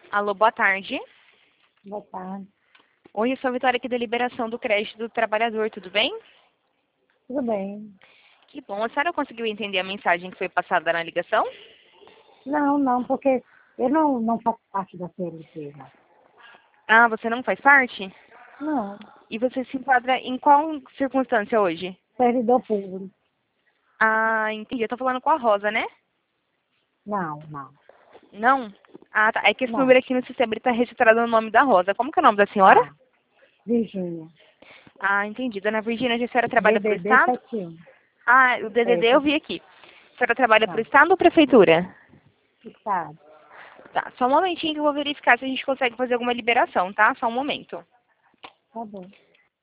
Alô, boa tarde. Boa tarde. Oi, eu sou a Vitória aqui da Liberação do Crédito do Trabalhador, tudo bem? Tudo bem? Que bom. A senhora conseguiu entender a mensagem que foi passada na ligação? Não, porque eu não faço parte da CLT, não. Ah, você não faz parte? Não, E você se enquadra em qual circunstância hoje? servidor público. Ah, entendi. Eu tô falando com a Rosa, né? Não, Não? Ah, tá. É que esse não. número aqui no sistema ele tá registrado no nome da Rosa. Como que é o nome da senhora? Ah, Virgínia. Ah, entendi. Dona Virgínia, a senhora trabalha para o DDD Estado? 71. Ah, o DDD eu É, vi aqui. A senhora trabalha para o tá. Estado ou Prefeitura? Estado. Tá, só um momentinho que eu vou verificar se a gente consegue fazer alguma liberação, tá? Só um momento. Tá bom.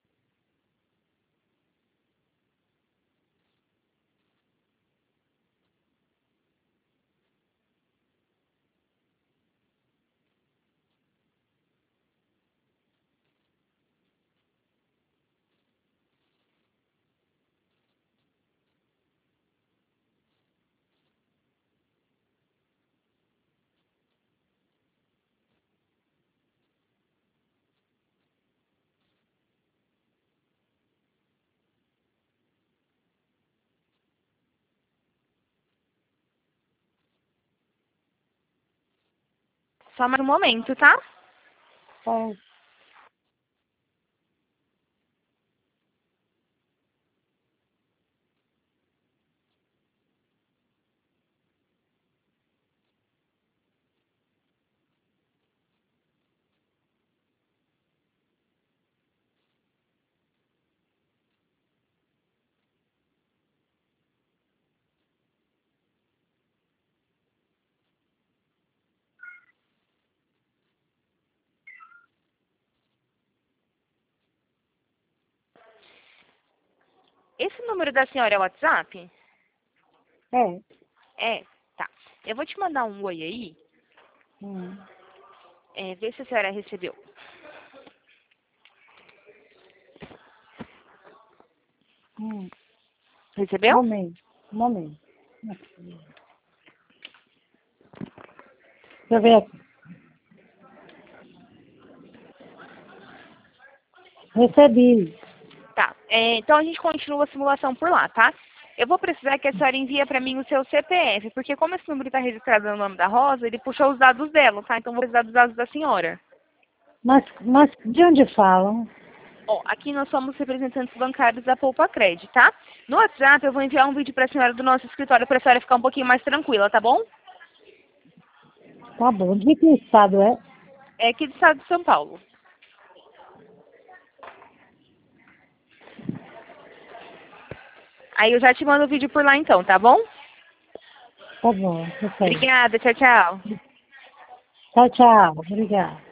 Só mais um momento, tá? É, Esse número da senhora é o WhatsApp? é. É, tá. Eu vou te mandar um oi aí, Hum, ver se a senhora recebeu. hum. Recebeu? Momento. Deixa eu ver aqui. Recebi. Tá. Então a gente continua a simulação por lá, tá? Eu vou precisar que a senhora envie para mim o seu CPF, porque como esse número está registrado no nome da Rosa, ele puxou os dados dela, tá? Então eu vou precisar dos dados da senhora. Mas de onde falam? Ó, aqui nós somos representantes bancários da Poupa Cred, tá? No WhatsApp eu vou enviar um vídeo para a senhora do nosso escritório para a senhora ficar um pouquinho mais tranquila, tá bom? Tá bom. De que estado é? É aqui do estado de São Paulo. Aí eu já te mando o vídeo por lá então, tá bom? Tá bom, perfeito. Obrigada, tchau, tchau. Tchau, tchau. Obrigada.